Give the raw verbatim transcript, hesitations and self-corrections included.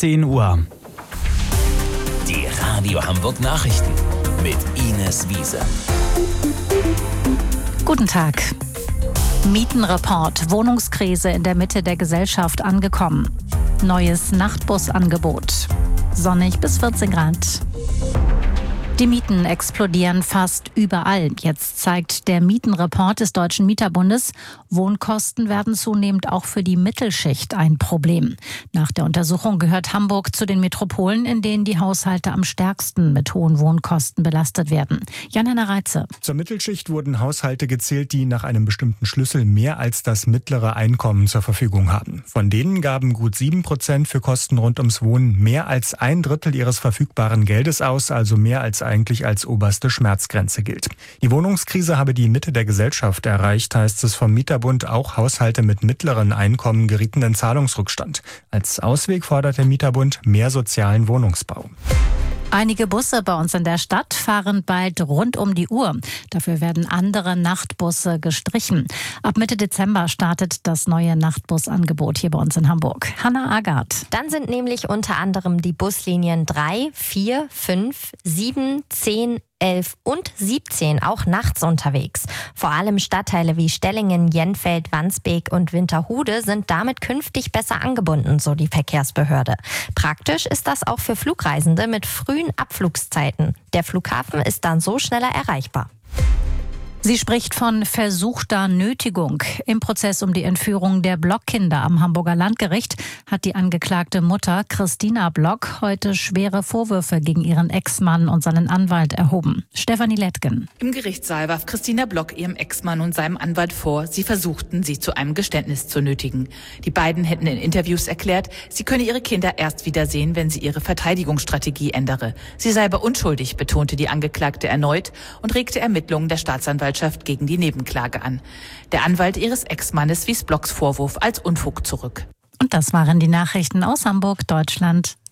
zehn Uhr. Die Radio Hamburg Nachrichten mit Ines Wiese. Guten Tag. Mietenreport. Wohnungskrise in der Mitte der Gesellschaft angekommen. Neues Nachtbusangebot. Sonnig bis vierzehn Grad. Die Mieten explodieren fast überall. Jetzt zeigt der Mietenreport des Deutschen Mieterbundes, Wohnkosten werden zunehmend auch für die Mittelschicht ein Problem. Nach der Untersuchung gehört Hamburg zu den Metropolen, in denen die Haushalte am stärksten mit hohen Wohnkosten belastet werden. Jan-Henner Reitze. Zur Mittelschicht wurden Haushalte gezählt, die nach einem bestimmten Schlüssel mehr als das mittlere Einkommen zur Verfügung haben. Von denen gaben gut sieben Prozent für Kosten rund ums Wohnen mehr als ein Drittel ihres verfügbaren Geldes aus, also mehr als eigentlich als oberste Schmerzgrenze gilt. Die Wohnungskrise habe die Mitte der Gesellschaft erreicht, heißt es vom Mieterbund. Auch Haushalte mit mittleren Einkommen gerieten in Zahlungsrückstand. Als Ausweg fordert der Mieterbund mehr sozialen Wohnungsbau. Einige Busse bei uns in der Stadt fahren bald rund um die Uhr. Dafür werden andere Nachtbusse gestrichen. Ab Mitte Dezember startet das neue Nachtbusangebot hier bei uns in Hamburg. Hanna Agard. Dann sind nämlich unter anderem die Buslinien drei, vier, fünf, sieben, zehn, elf und siebzehn auch nachts unterwegs. Vor allem Stadtteile wie Stellingen, Jenfeld, Wandsbek und Winterhude sind damit künftig besser angebunden, so die Verkehrsbehörde. Praktisch ist das auch für Flugreisende mit frühen Abflugszeiten. Der Flughafen ist dann so schneller erreichbar. Sie spricht von versuchter Nötigung. Im Prozess um die Entführung der Block-Kinder am Hamburger Landgericht hat die angeklagte Mutter Christina Block heute schwere Vorwürfe gegen ihren Ex-Mann und seinen Anwalt erhoben. Stefanie Lettgen. Im Gerichtssaal warf Christina Block ihrem Ex-Mann und seinem Anwalt vor, sie versuchten, sie zu einem Geständnis zu nötigen. Die beiden hätten in Interviews erklärt, sie könne ihre Kinder erst wiedersehen, wenn sie ihre Verteidigungsstrategie ändere. Sie sei aber unschuldig, betonte die Angeklagte erneut und regte Ermittlungen der Staatsanwaltschaft gegen die Nebenklage an. Der Anwalt ihres Ex-Mannes wies Blocks Vorwurf als Unfug zurück. Und das waren die Nachrichten aus Hamburg, Deutschland.